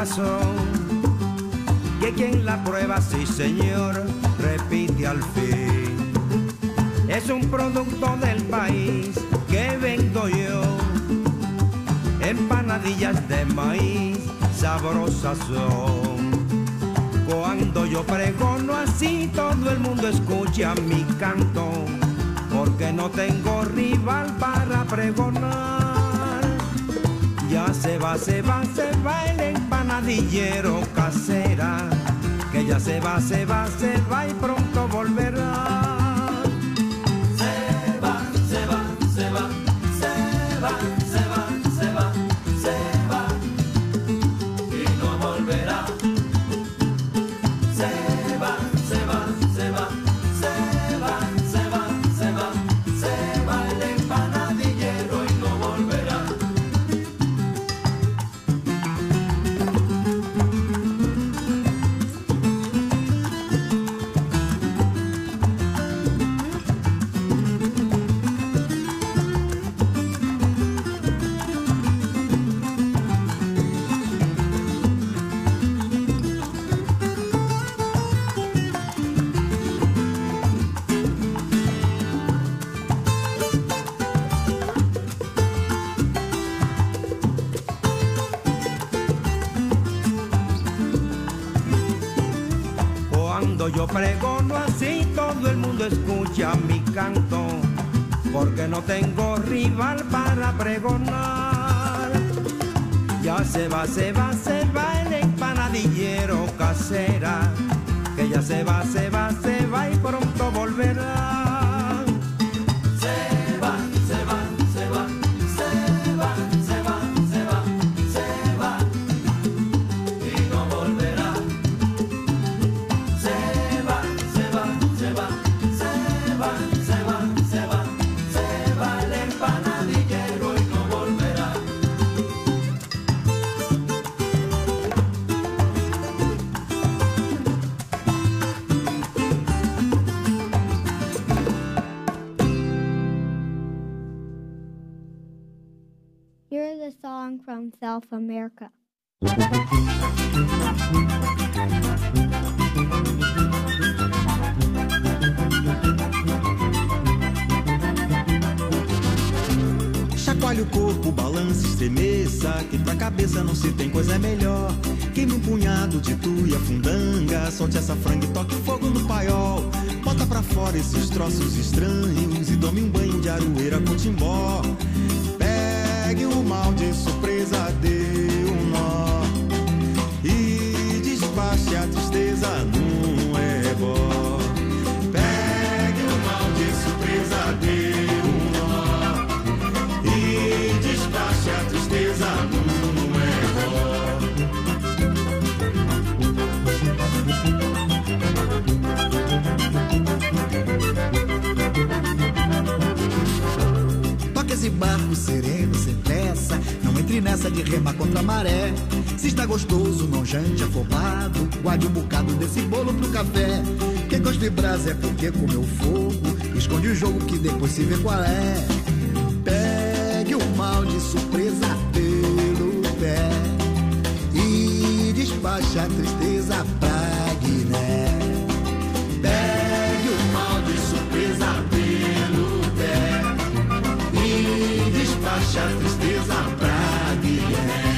razón, que quien la prueba, sí señor, repite al fin. Es un producto del país que vendo yo, empanadillas de maíz sabrosas son. Cuando yo pregono así, todo el mundo escucha mi canto, porque no tengo rival para pregonar. Ya se va el empanadillero casera, que ya se va y pronto volverá. Se va, se va, se va, se va, se va, se va, se va y no volverá. Se va, se va, se va, se va, se va, se va, se va el empanadillero y no volverá. Cuando yo pregono así, todo el mundo escucha mi canto, porque no tengo rival para pregonar. Ya se va el empanadillero casera, que ya se va y pronto volverá. Se va, se va, se va, se va, se va, se va, se va y no volverá. Se va, se va, se va, se va, se va, se va, se va el empanadillero y no volverá. Here's a song from South America. Chacoalhe o corpo, balance, estremeça, que pra cabeça não se tem coisa melhor. Queime um punhado de tuia, fundanga, solte essa franga e toque fogo no paiol. Bota pra fora esses troços estranhos e tome um banho de aroeira com timbó. Pegue o mal de surpresa, dê um nó e despache a tristeza num ebó. Pegue o mal de surpresa, dê um nó e despache a tristeza num ebó. Toque esse barco sereno, sem pressa, não entre nessa de remar contra a maré. Se está gostoso, não jante afobado, guarde um bocado desse bolo pro café. Quem gosta de brasa é porque comeu fogo, esconde o jogo que depois se vê qual é. Pegue o mal de surpresa pelo pé e despache a tristeza pra Guiné. Pegue o mal de surpresa pelo pé e despache a tristeza pra Guiné.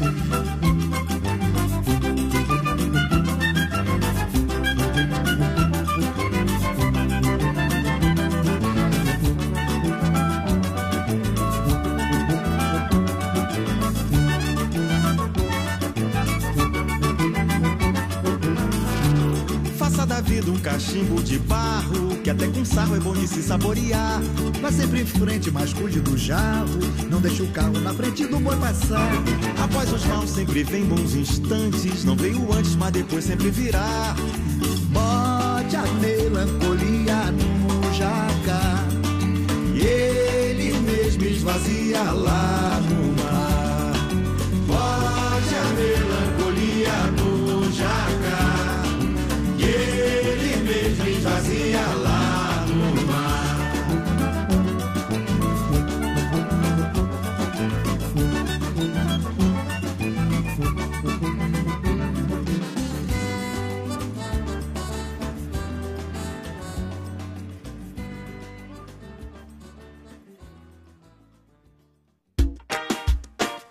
Da vida um cachimbo de barro, que até com sarro é bom de se saborear. Vá sempre em frente, mas cuide do jarro, não deixe o carro na frente do boi passar. Após os maus sempre vem bons instantes, não veio antes, mas depois sempre virá. Bote a melancolia no jacar e ele mesmo esvazia lá no mar. Bote a melancolia no jacar e ele mesmo esvazia lá.